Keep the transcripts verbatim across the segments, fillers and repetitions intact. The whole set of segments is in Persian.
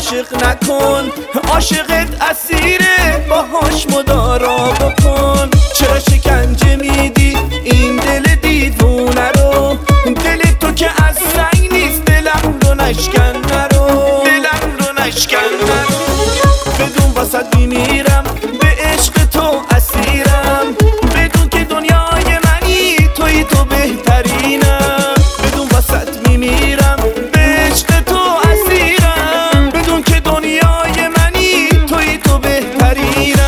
عاشق نکن، عاشقت اسیره باهاش مدارا بکن. چرا شکنجه میدی این دل دیوونه رو؟ دل تو که از سنگ نیست، دلم رو نشکن نرو، دلم رو نشکن نرو. بدون واسط میمیرم، به عشق تو اسیرم، بدون که دنیای منی توی تو بهترینم. بدون واسط میمیرم، به عشق تو اسیرم، بدون که دنیای منی توی تو بهترینم.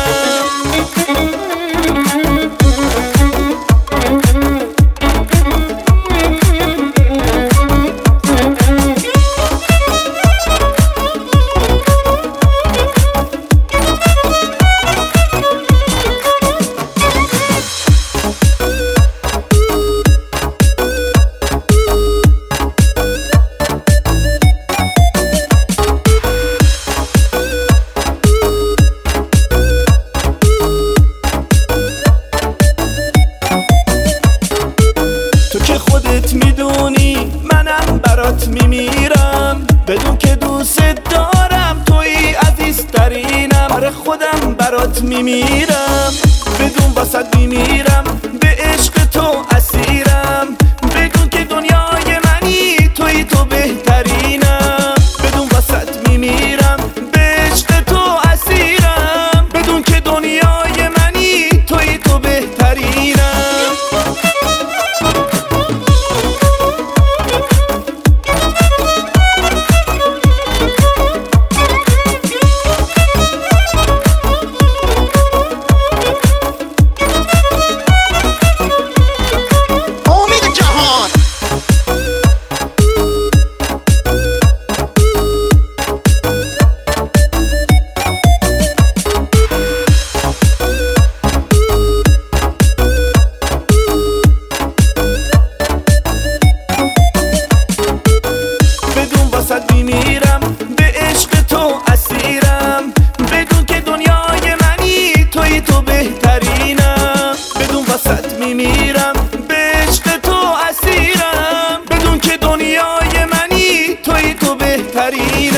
خودت میدونی منم برات میمیرم، بدون که دوست دارم توی عزیزترینم. برای خودم برات میمیرم، بدون واسط میمیرم، به عشق تو اسیرم، بدون که دنیای منی توی تو بهترینم. بدون واسط میمیرم، به عشق تو اسیرم، بدون که دنیای منی توی تو بهترینم. میمیرم، به عشق تو اسیرم، بدون که دنیای منی توی تو بهترینم. بدون واسط میمیرم، به عشق تو اسیرم، بدون که دنیای منی توی تو بهترینم.